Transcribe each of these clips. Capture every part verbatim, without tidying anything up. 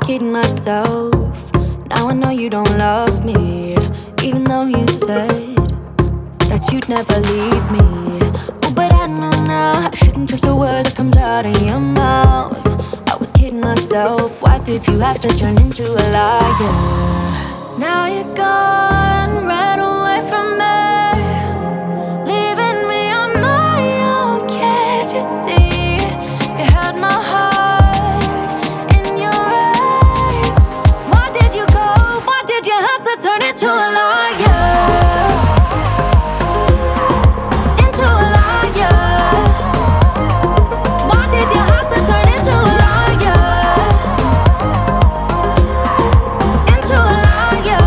kidding myself. Now I know you don't love me, even though you said that you'd never leave me. Oh, but I know now I shouldn't trust a word that comes out of your mouth. I was kidding myself. Why did you have to turn into a liar? Now you're gone, ran away from me, leaving me on my own. Can't you see? You had my heart in your eyes. Why did you go? Why did you have to turn into a liar? Into a liar. Why did you have to turn into a liar? Into a liar.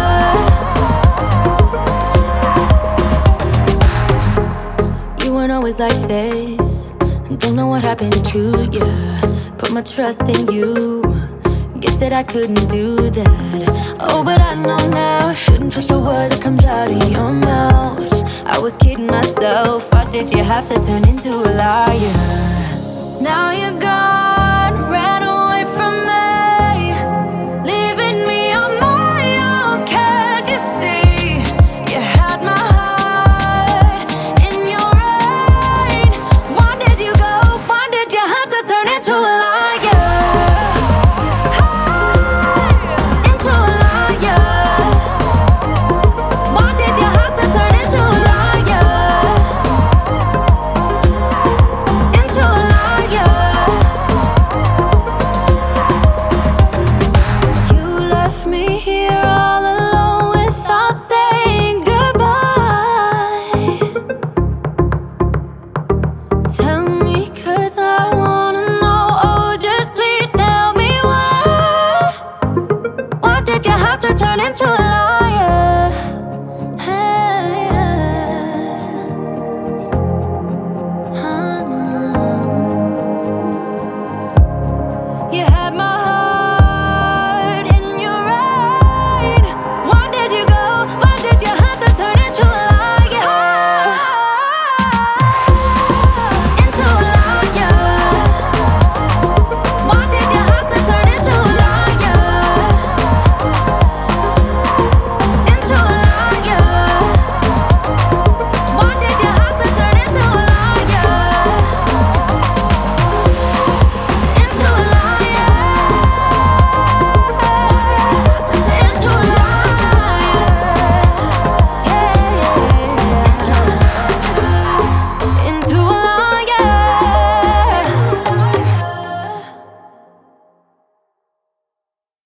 You weren't always like this. Don't know what happened to you. Put my trust in you. Guess that I couldn't do that. Oh, but I know now I shouldn't trust a word that comes out of your mouth. I was kidding myself. Why did you have to turn into a liar? Now you're gone, ran away.